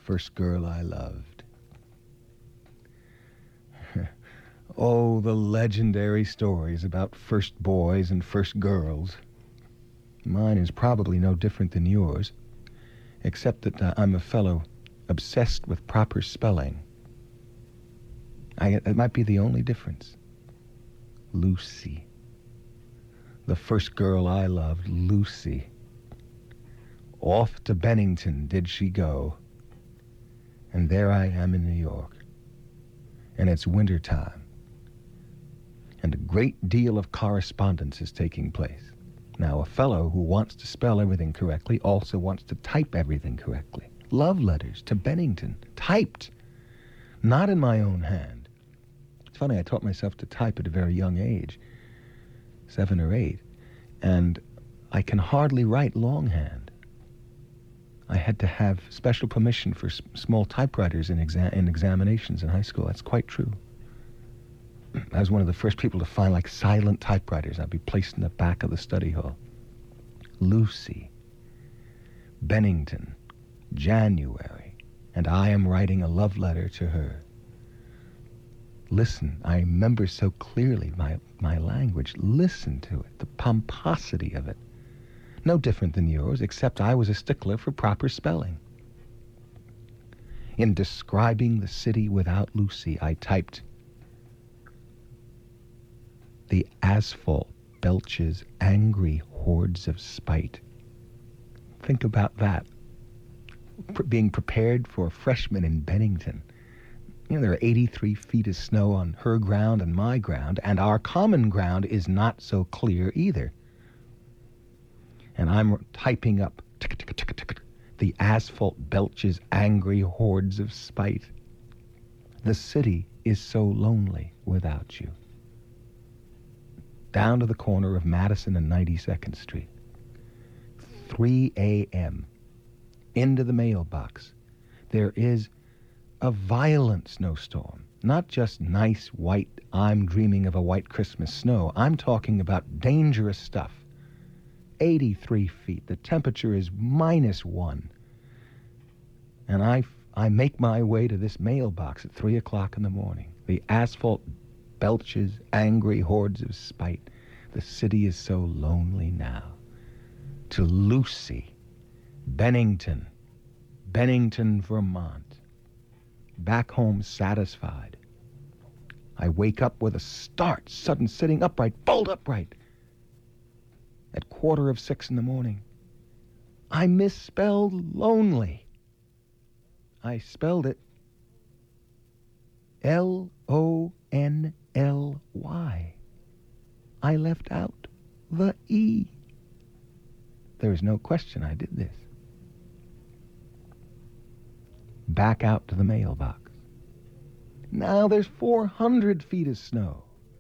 first girl I loved. Oh, the legendary stories about first boys and first girls. Mine is probably no different than yours, except that I'm a fellow obsessed with proper spelling. It might be the only difference. Lucy. The first girl I loved, Lucy. Off to Bennington did she go. And there I am in New York. And it's winter time. And a great deal of correspondence is taking place. Now, a fellow who wants to spell everything correctly also wants to type everything correctly. Love letters to Bennington, typed, not in my own hand. It's funny, I taught myself to type at a very young age, 7 or 8, and I can hardly write longhand. I had to have special permission for small typewriters in examinations in high school. That's quite true. I was one of the first people to find, like, silent typewriters. I'd be placed in the back of the study hall. Lucy. Bennington. January. And I am writing a love letter to her. Listen, I remember so clearly my language. Listen to it, the pomposity of it. No different than yours, except I was a stickler for proper spelling. In describing the city without Lucy, I typed, "The asphalt belches angry hordes of spite." Think about that. Being prepared for a freshman in Bennington. You know, there are 83 feet of snow on her ground and my ground, and our common ground is not so clear either. And I'm typing up, "The asphalt belches angry hordes of spite." The city is so lonely without you. Down to the corner of Madison and 92nd Street. 3 a.m. Into the mailbox. There is a violent snowstorm. Not just nice white, I'm dreaming of a white Christmas snow. I'm talking about dangerous stuff. 83 feet. The temperature is -1. And I make my way to this mailbox at 3 o'clock in the morning. The asphalt belches angry hordes of spite. The city is so lonely now. To Lucy, Bennington, Vermont. Back home satisfied. I wake up with a start, sudden sitting upright, bolt upright. At 5:45 in the morning. I misspelled lonely. I spelled it Lonly. I left out the E. There is no question I did this. Back out to the mailbox. Now there's 400 feet of snow.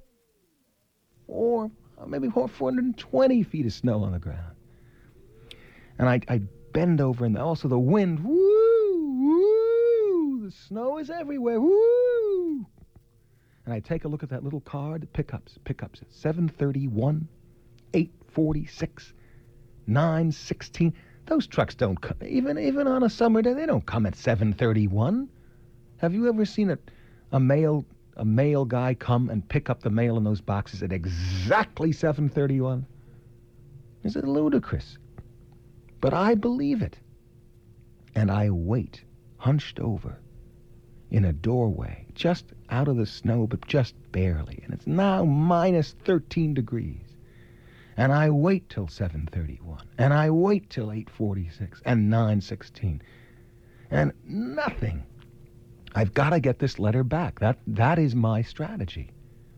Maybe 420 feet of snow on the ground. And I bend over, and also the wind, woo, woo, the snow is everywhere, woo. And I take a look at that little card, pickups, 7:31, 8:46, 9:16. Those trucks don't come, even on a summer day, they don't come at 7:31. Have you ever seen a mail guy come and pick up the mail in those boxes at exactly 7:31? Is it ludicrous? But I believe it. And I wait, hunched over, in a doorway, just out of the snow, but just barely. And it's now -13 degrees. And I wait till 7:31. And I wait till 8:46 and 9:16. And nothing. I've got to get this letter back. That is my strategy.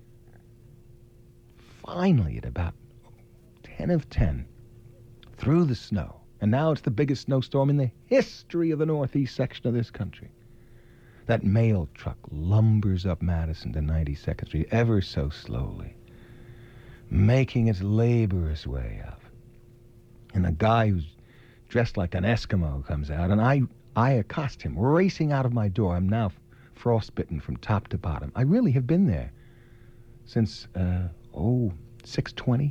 Finally, at about 10 of 10, through the snow, and now it's the biggest snowstorm in the history of the northeast section of this country. That mail truck lumbers up Madison to 92nd Street ever so slowly, making its laborious way up. And a guy who's dressed like an Eskimo comes out, and I accost him, racing out of my door. I'm now frostbitten from top to bottom. I really have been there since, 6:20.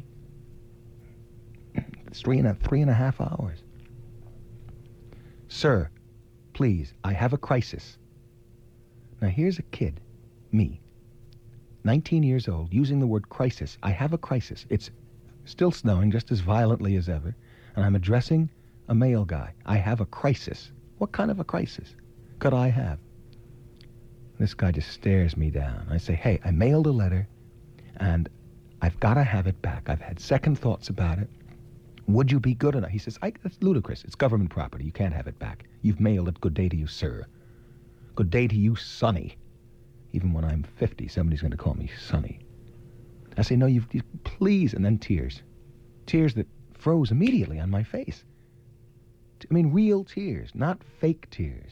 It's three and a half hours. "Sir, Please, I have a crisis. Now here's a kid, me, 19 years old, using the word crisis. I have a crisis. It's still snowing just as violently as ever, and I'm addressing a male guy. I have a crisis. What kind of a crisis could I have? This guy just stares me down. I say, hey, I mailed a letter, and I've got to have it back. I've had second thoughts about it. Would you be good enough? He says, that's ludicrous. It's government property. You can't have it back. You've mailed it. Good day to you, sir. Good day to you, Sonny. Even when I'm 50, somebody's going to call me Sonny. I say, no, you please, and then tears. Tears that froze immediately on my face. I mean, real tears, not fake tears.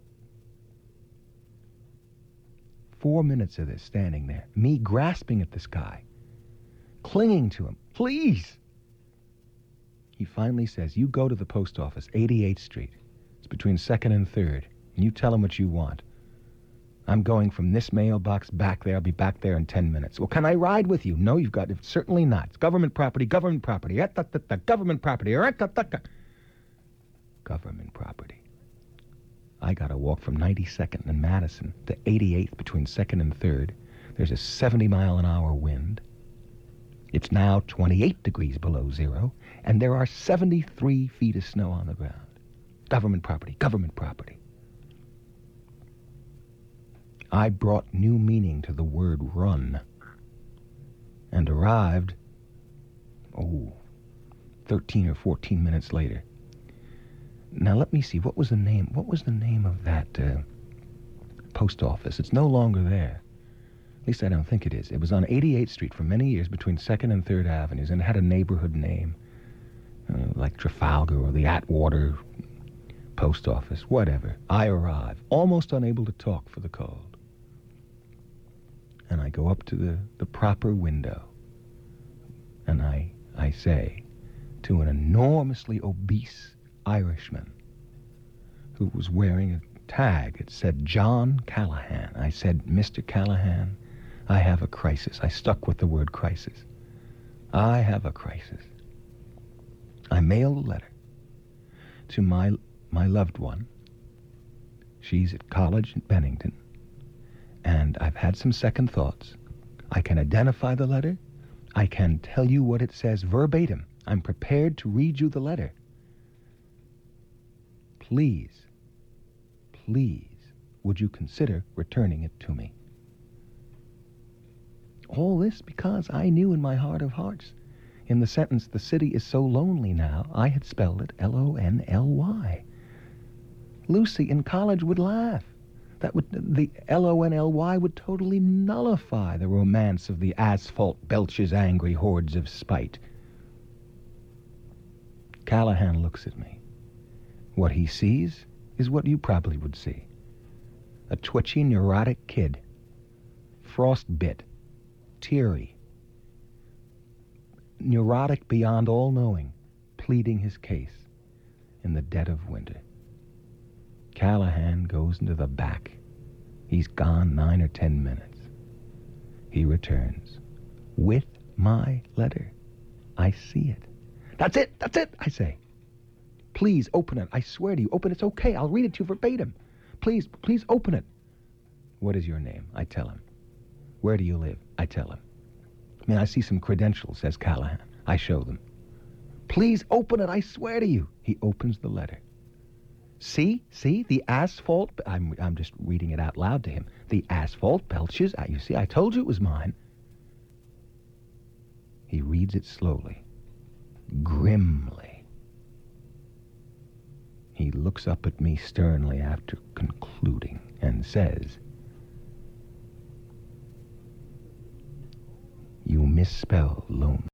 4 minutes of this, standing there, me grasping at this guy, clinging to him. Please! He finally says, you go to the post office, 88th Street. It's between 2nd and 3rd, and you tell them what you want. I'm going from this mailbox back there. I'll be back there in 10 minutes. Well, can I ride with you? No, you've got it. Certainly not. It's government property, government property. Government property. Government property. I got to walk from 92nd and Madison to 88th between 2nd and 3rd. There's a 70-mile-an-hour wind. It's now 28 degrees below zero, and there are 73 feet of snow on the ground. Government property, government property. I brought new meaning to the word run and arrived, 13 or 14 minutes later. Now let me see, what was the name of that post office? It's no longer there. At least I don't think it is. It was on 88th Street for many years between 2nd and 3rd Avenues, and it had a neighborhood name, like Trafalgar or the Atwater post office, whatever. I arrive, almost unable to talk for the cold. And I go up to the proper window, and I say to an enormously obese Irishman who was wearing a tag. It said John Callahan. I said, Mr. Callahan, I have a crisis. I stuck with the word crisis. I have a crisis. I mailed a letter to my loved one. She's at college in Bennington, and I've had some second thoughts. I can identify the letter. I can tell you what it says verbatim. I'm prepared to read you the letter. Please, would you consider returning it to me? All this because I knew in my heart of hearts, in the sentence, the city is so lonely now, I had spelled it Lonly. Lucy in college would laugh. The Lonly would totally nullify the romance of the asphalt belches angry hordes of spite. Callahan looks at me. What he sees is what you probably would see. A twitchy, neurotic kid. Frostbit. Teary. Neurotic beyond all knowing, pleading his case in the dead of winter. Callahan goes into the back. He's gone 9 or 10 minutes. He returns with my letter. I see it. That's it, I say. Please open it. I swear to you, open it. It's okay. I'll read it to you verbatim. Please open it. What is your name? I tell him. Where do you live? I tell him. May I see some credentials, says Callahan. I show them. Please open it. I swear to you. He opens the letter. See, the asphalt. I'm just reading it out loud to him. The asphalt belches. You see, I told you it was mine. He reads it slowly, grimly. He looks up at me sternly after concluding and says, "You misspell lonely."